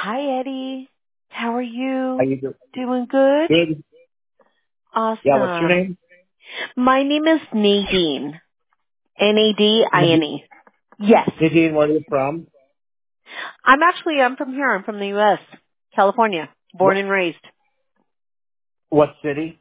Hi, Eddie. How are How you? you doing? Doing good? Good. Yeah, what's your Awesome. name? My name is Nadine. Nadine. Yes. Nadine, where are you from? I'm from here. I'm from the U.S., California. Born What, and raised. what city?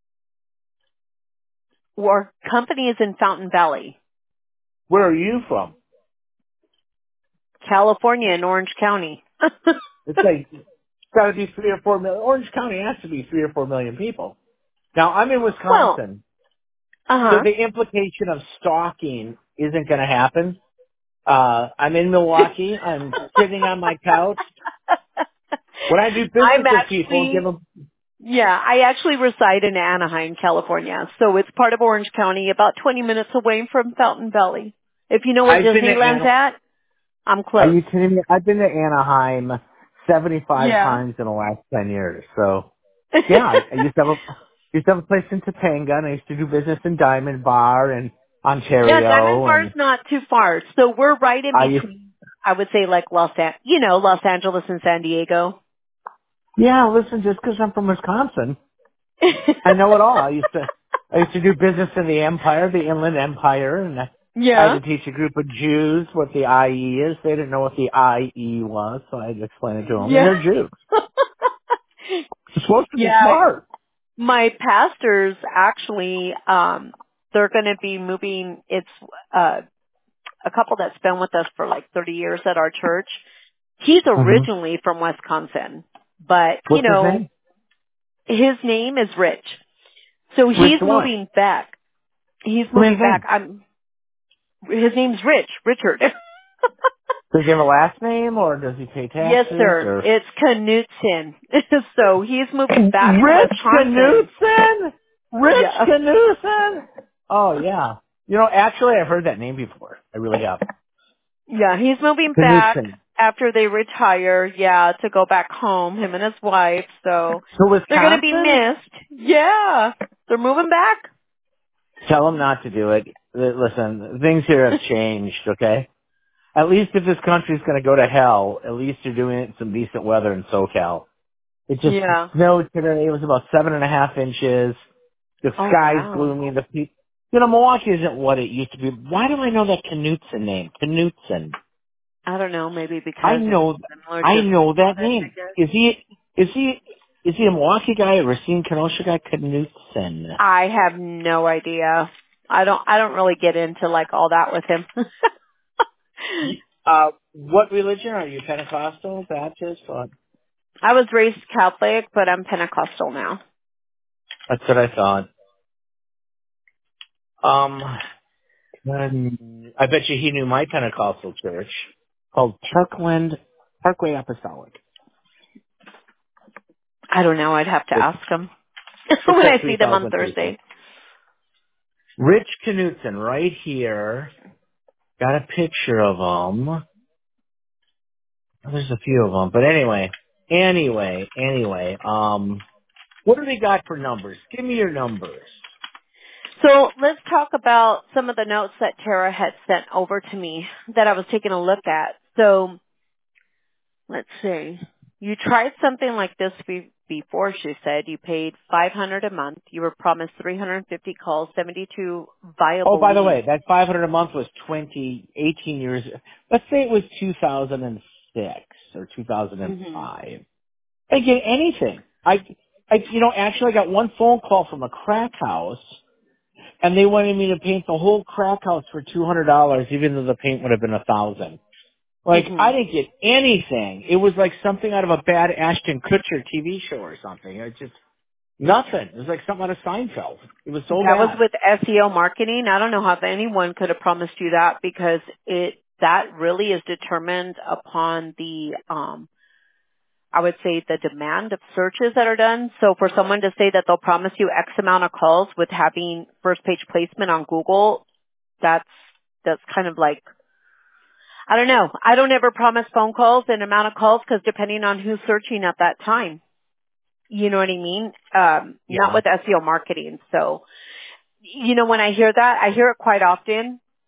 Our company is in Fountain Valley, Where are you from? California in Orange County. It's like, it's gotta be 3 or 4 million. Orange County has to be 3 or 4 million people. Now, I'm in Well, Wisconsin, so uh-huh. the implication of stalking isn't gonna happen. I'm in Milwaukee. I'm sitting on my couch. When I do I'm business with people, give actually them, Yeah, I actually reside in Anaheim, California. So it's part of Orange County, about 20 minutes away from Fountain Valley. If you know where I've been to Disneyland's at, I'm Are close. you kidding me? I've been to Anaheim 75 Yeah. times in the last 10 years. So, yeah, I used to have a place in Topanga, and I used to do business in Diamond Bar and Yeah, Diamond Ontario, Bar's and not too far. So we're right in I used, between, I would say like Los Angeles and San Diego. yeah, listen, just because I'm from Wisconsin, I know it all. I used to do business in the Empire, the Inland Empire, and I had Yeah. to teach a group of Jews what the IE is. They didn't know what the IE was, so I had to explain it to them, and Yeah. they're Jews. You're supposed to be Yeah. smart. My pastors actually, they're going to be moving. It's, uh, a couple that's been with us for like 30 years at our church. He's hmm originally from Wisconsin, but What's his name? his name is Rich. So Rich he's what? moving back. He's What's his moving back. name? His name's Richard. Does he have a last name, or does he pay Yes, taxes, sir. or? It's Knutson. So he's moving back to Rich Wisconsin. Knudsen? Rich Yeah. Knudsen? Oh, yeah. Actually, I've heard that name before. I really have. Yeah, he's moving back Knudsen. after they retire, to go back home, him and his wife. So So they're going to be Wisconsin? missed. Yeah. They're moving back. Tell him not to do it. Listen, things here have changed, okay? At least if this country's going to go to hell, at least you're doing it in some decent weather in SoCal. It just Yeah. snowed today. It was about 7.5 inches. The Oh, sky's wow. gloomy. Milwaukee isn't what it used to be. Why do I know that Knutson name? Knutson. I don't know, maybe I because it's know, similar I to know that Scottish, I name. guess. Is he, is he a Milwaukee guy or a Racine Kenosha guy? Knutson. I have no idea. I don't really get into like all that with him. What religion are you? Pentecostal, Baptist? What? I was raised Catholic, but I'm Pentecostal now. That's what I thought. Um, I bet you he knew my Pentecostal church called Parkway Apostolic. I don't know. I'd have to It's, ask them it's when like I see them on 3,000 people. Thursday. Rich Knutson, right here. Got a picture of him. There's a few of them, but anyway. What do they got for numbers? Give me your numbers. So let's talk about some of the notes that Tara had sent over to me that I was taking a look at. So let's see. You tried something like this before, she said. You paid $500 a month. You were promised 350 calls, 72 Oh, viable by the way, leads. that 500 a month was 18 years. Let's say it was 2006 or Hmm 2005. I get anything. Actually, I got one phone call from a crack house, and they wanted me to paint the whole crack house for $200, even though the paint would have been 1,000. Like, hmm I didn't get anything. It was like something out of a bad Ashton Kutcher TV show or something. It just, nothing. It was like something out of Seinfeld. It was so That was bad. with SEO marketing. I don't know how anyone could have promised you that because that really is determined upon the, I would say the demand of searches that are done. So for someone to say that they'll promise you X amount of calls with having first page placement on Google, that's kind of like, I don't know. I don't ever promise phone calls and amount of calls because depending on who's searching at that time, you know what I mean? Not Yeah. with SEO marketing. So, when I hear that, I hear it quite often.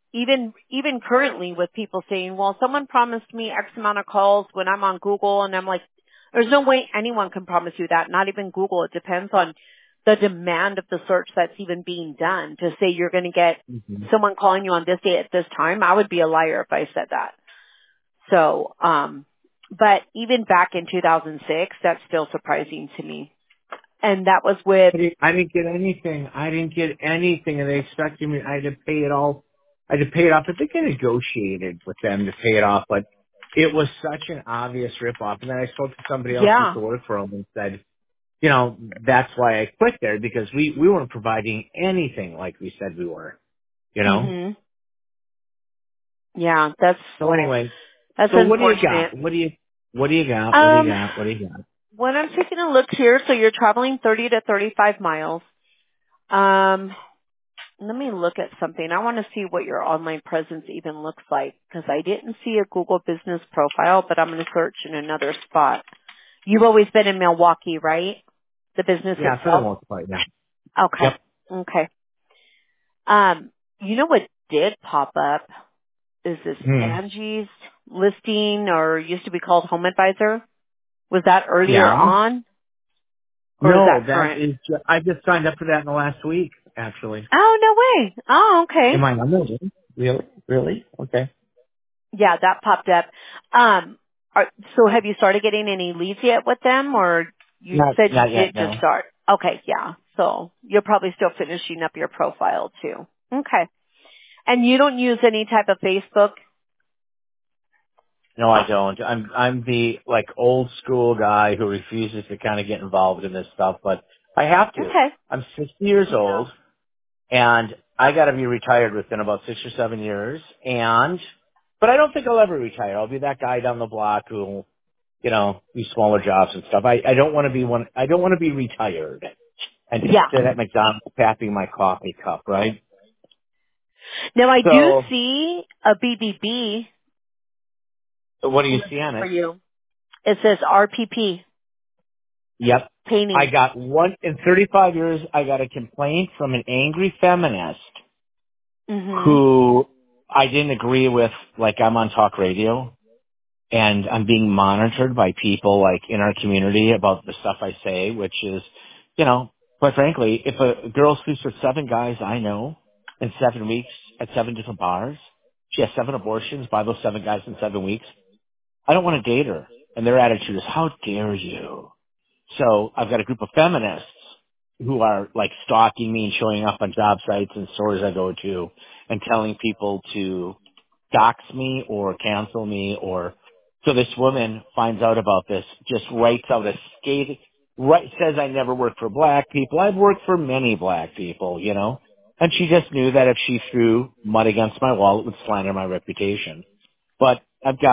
even currently with people saying, well, someone promised me X amount of calls when I'm on Google, and I'm like, there's no way anyone can promise you that, not even Google. It depends on the demand of the search that's even being done. To say you're going to get hmm someone calling you on this day at this time, I would be a liar if I said that. So, but even back in 2006, that's still surprising to me. And that was with, I didn't get anything. I didn't get anything, and they expected me. I had to pay it all. I had to pay it off. I think I negotiated with them to pay it off, but it was such an obvious ripoff. And then I spoke to somebody else who used yeah. to work for them and said, you know, that's why I quit there because we weren't providing anything like we said we were. You know. Mhm. Yeah, So anyway, that's so what do you unfortunate. got? What do you got? What do you Um, got? What do you got? when I'm taking a look here, so you're traveling 30 to 35 miles. Um, let me look at something. I want to see what your online presence even looks like because I didn't see a Google business profile, but I'm going to search in another spot. You've always been in Milwaukee, right? The business Yeah, for the itself? most part, yeah. Okay. Yep. Okay. You know what did pop up is this Hmm. Angie's listing, or used to be called Home Advisor. Was that earlier Yeah. on, or is No, that that current? is. I just signed up for that in the last week, actually. Oh, no way. Oh, okay. Am I on there? Really? Really? Okay. Yeah, that popped up. Um, so have you started getting any leads yet with them, or you said you Not did yet. just No. start? Okay, yeah. So you're probably still finishing up your profile too. Okay. And you don't use any type of Facebook? No, I don't. I'm the like old school guy who refuses to kind of get involved in this stuff, but I have to. Okay. I'm 60 years Yeah. old, and I got to be retired within about 6 or 7 years. But I don't think I'll ever retire. I'll be that guy down the block who, do smaller jobs and stuff. I don't want to be one. I don't want to be retired and just Yeah. sit at McDonald's tapping my coffee cup, right? Now I do So, see a BBB what do you see listed on for it? you. It says RPP Yep. I painting. got in 35 years, I got a complaint from an angry feminist Mhm. who I didn't agree with, like I'm on talk radio and I'm being monitored by people like in our community about the stuff I say, which is, quite frankly, if a girl sleeps with 7 guys I know in 7 weeks at 7 different bars, she has 7 abortions by those 7 guys in 7 weeks, I don't want to date her. And their attitude is, how dare you? So I've got a group of feminists who are like stalking me and showing up on job sites and stores I go to and telling people to dox me or cancel me or so this woman finds out about this, just writes out a says I never worked for black people. I've worked for many black people, and she just knew that if she threw mud against my wall, it would slander my reputation. But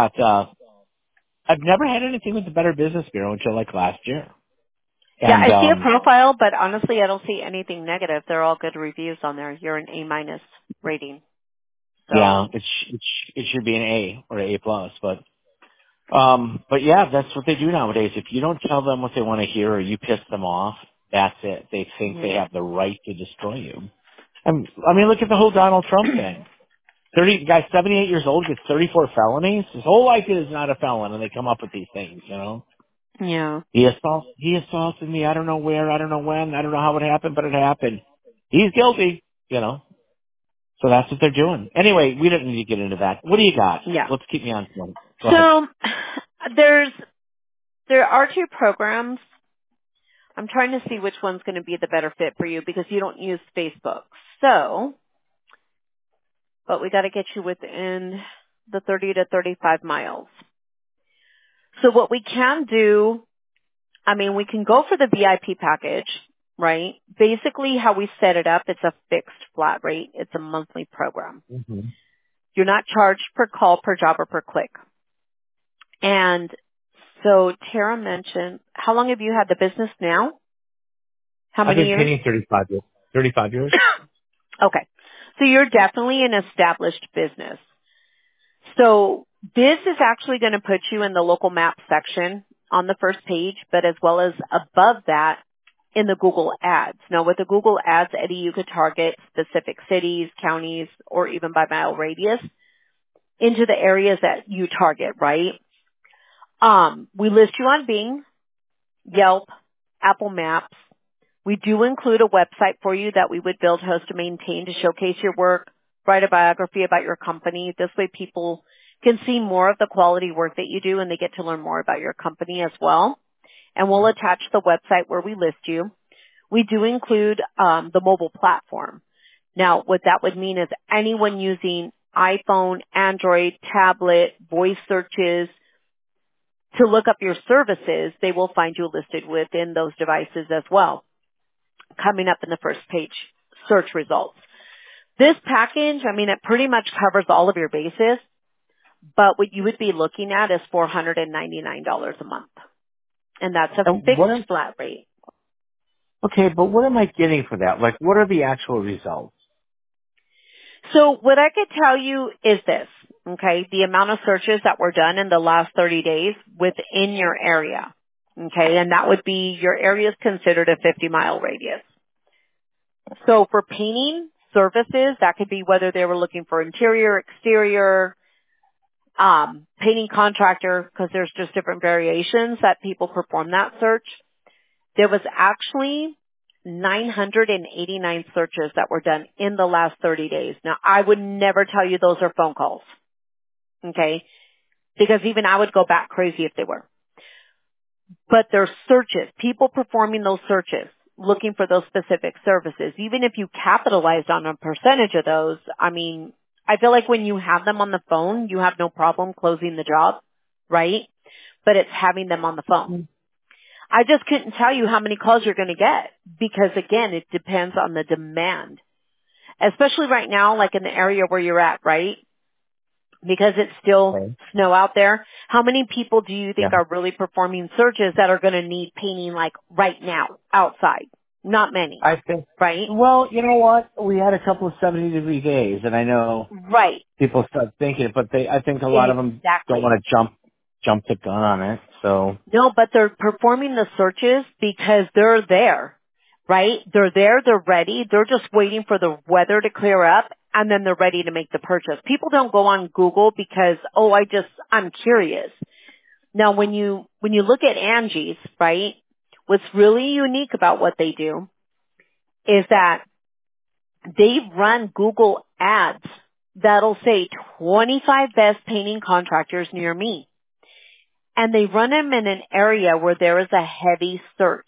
I've never had anything with the Better Business Bureau until like last year. Yeah, And I see a profile, but honestly, I don't see anything negative. They're all good reviews on there. You're an A- rating. yeah, So, it should be an A or A plus, but yeah, that's what they do nowadays. If you don't tell them what they want to hear or you piss them off, that's it. They think they mhm. have the right to destroy you. I mean, look at the whole Donald Trump thing. 78 years old, gets 34 felonies. His whole life is not a felon, and they come up with these things. Yeah. He assaulted me. I don't know where. I don't know when. I don't know how it happened, but it happened. He's guilty. So that's what they're doing. Anyway, we don't need to get into that. What do you got? Yeah. Let's keep me on point. Go ahead. So, there's there are two programs. I'm trying to see which one's going to be the better fit for you because you don't use Facebook. So, but we got to get you within the 30 to 35 miles. So what we can do, I mean, we can go for the VIP package, right? Basically how we set it up, it's a fixed flat rate. It's a monthly program. hmm You're not charged per call, per job, or per click. And so Tara mentioned, how long have you had the business now? How I've many been years? painting 35 years. 35 years? Okay. So you're definitely an established business. So this is actually going to put you in the local map section on the first page, but as well as above that, in the Google ads. Now with the Google ads, Eddie, you could target specific cities, counties, or even by mile radius into the areas that you target, right? We list you on Bing, Yelp, Apple Maps. We do include a website for you that we would build, host, and maintain to showcase your work, write a biography about your company. This way people can see more of the quality work that you do and they get to learn more about your company as well. And we'll attach the website where we list you. We do include the mobile platform. Now, what that would mean is anyone using iPhone, Android, tablet, voice searches to look up your services, they will find you listed within those devices as well, coming up in the first page search results. This package, I mean, it pretty much covers all of your bases, but what you would be looking at is $499 a month. And that's a fixed flat rate. Okay, but what am I getting for that? Like, what are the actual results? So what I could tell you is this, okay, the amount of searches that were done in the last 30 days within your area, okay, and that would be your area is considered a 50-mile radius. So for painting services, that could be whether they were looking for interior, exterior, painting contractor, because there's just different variations that people perform that search. There was actually 989 searches that were done in the last 30 days. Now, I would never tell you those are phone calls, okay, because even I would go back crazy if they were. But they're searches, people performing those searches, looking for those specific services. Even if you capitalized on a percentage of those, I mean, I feel like when you have them on the phone, you have no problem closing the job, right? But it's having them on the phone. I just couldn't tell you how many calls you're going to get because, again, it depends on the demand, especially right now, like in the area where you're at, right? Because it's still snow out there. How many people do you think are really performing searches that are going to need painting like right now outside? Not many. I think, right? Well, you know what? We had a couple of 70-degree days, and I know Right. people start thinking it, but I think a lot of them don't want to jump the gun on it. So no, but they're performing the searches because they're there, right? They're there, they're ready, they're just waiting for the weather to clear up, and then they're ready to make the purchase. People don't go on Google because, I'm curious. Now, when you look at Angie's, right, what's really unique about what they do is that they run Google ads that'll say 25 best painting contractors near me. And they run them in an area where there is a heavy search.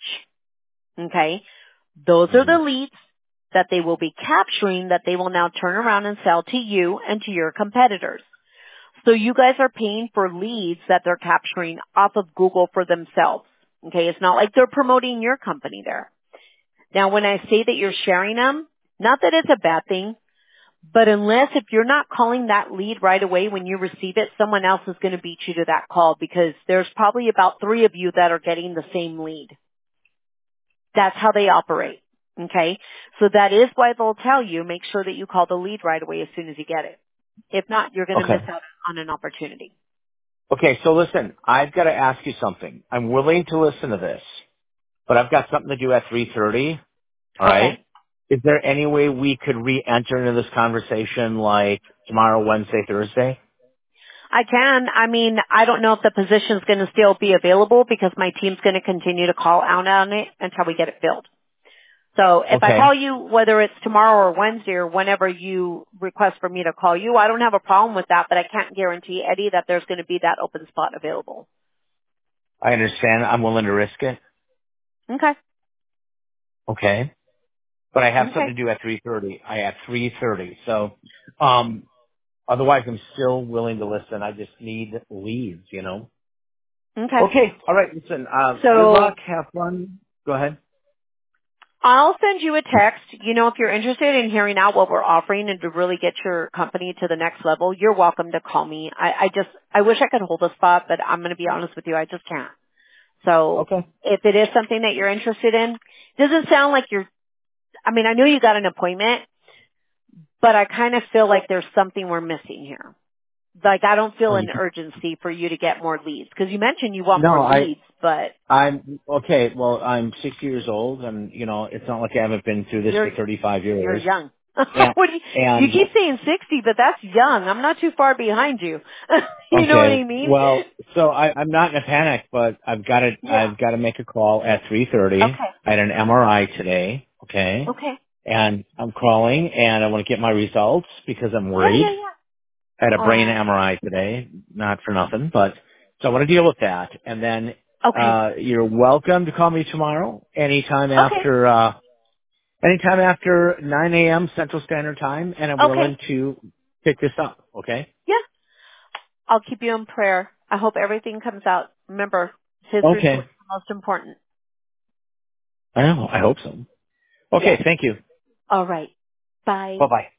Okay? Those are the leads that they will be capturing that they will now turn around and sell to you and to your competitors. So you guys are paying for leads that they're capturing off of Google for themselves. Okay? It's not like they're promoting your company there. Now, when I say that you're sharing them, not that it's a bad thing, but unless if you're not calling that lead right away when you receive it, someone else is going to beat you to that call because there's probably about 3 of you that are getting the same lead. That's how they operate. Okay? So that is why they'll tell you, make sure that you call the lead right away as soon as you get it. If not, you're going to miss out on an opportunity. Okay, so listen, I've got to ask you something. I'm willing to listen to this, but I've got something to do at 3:30. All right? Is there any way we could re-enter into this conversation like tomorrow, Wednesday, Thursday? I can. I mean, I don't know if the position's going to still be available because my team's going to continue to call out on it until we get it filled. So if I call you, whether it's tomorrow or Wednesday or whenever you request for me to call you, I don't have a problem with that, but I can't guarantee, Eddie, that there's going to be that open spot available. I understand. I'm willing to risk it. Okay. Okay. But I have something to do at 3:30. I have 3:30. So, otherwise I'm still willing to listen. I just need leads, you know? Okay. All right. Listen, good luck. Have fun. Go ahead. I'll send you a text. You know, if you're interested in hearing out what we're offering and to really get your company to the next level, you're welcome to call me. I wish I could hold a spot, but I'm going to be honest with you, I just can't. So if it is something that you're interested in, doesn't sound like I know you got an appointment, but I kind of feel like there's something we're missing here. Like, I don't feel Oh, an urgency for you to get more leads. Because you mentioned you want no, more leads, but I'm okay. Well, I'm 60 years old, and it's not like I haven't been through this for you're 35 you're years. young. And, What do you and keep saying 60, but that's young. I'm not too far behind you. You know what I okay, mean? well, so I'm not in a panic, but I've got to Yeah. make a call at 3:30. Okay. I had an MRI today. Okay, Okay. and I'm calling, and I want to get my results because I'm Yeah, worried. yeah, yeah. I had a brain Oh. MRI today, not for nothing, but so I want to deal with that. And then Okay. you're welcome to call me tomorrow, Okay. anytime after 9 a.m. Central Standard Time, and I'm Okay. willing to pick this up. Okay? Yeah. I'll keep you in prayer. I hope everything comes out. Remember, his Okay. report's the most important. I know. I hope so. Yes. Okay. Thank you. All right. Bye. Bye bye.